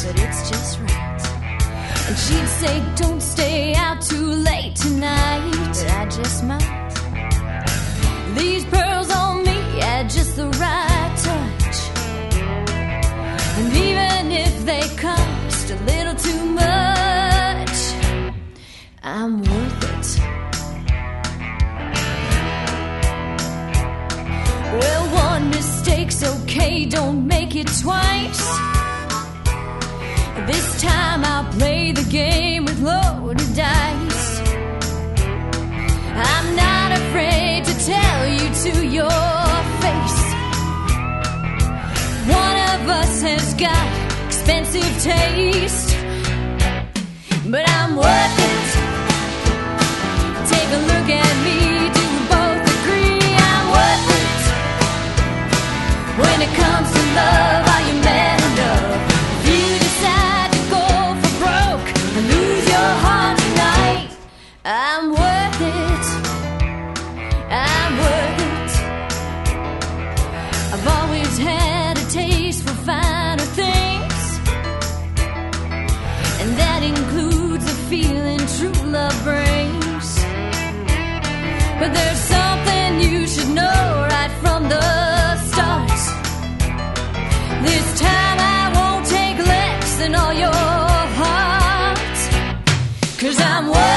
said it's just right. And she'd say, don't stay out too late tonight, but I just might. These pearls on me had just the right touch, and even if they cost a little too much, I'm worth it. Well, one mistake's okay, don't make it twice. This time I'll play the game with loaded dice. I'm not afraid to tell you to your face, one of us has got expensive taste, but I'm worth it. Take a look at me, do we both agree I'm worth it? When it comes to love, are you man enough? If you decide to go for broke and lose your heart tonight, I'm worth it. I'm worth it. I've always had a taste for finer things, and that includes a feeling true love brings. But there's something you should know right from the start. This time I won't take less than all your heart, 'cause I'm worth it.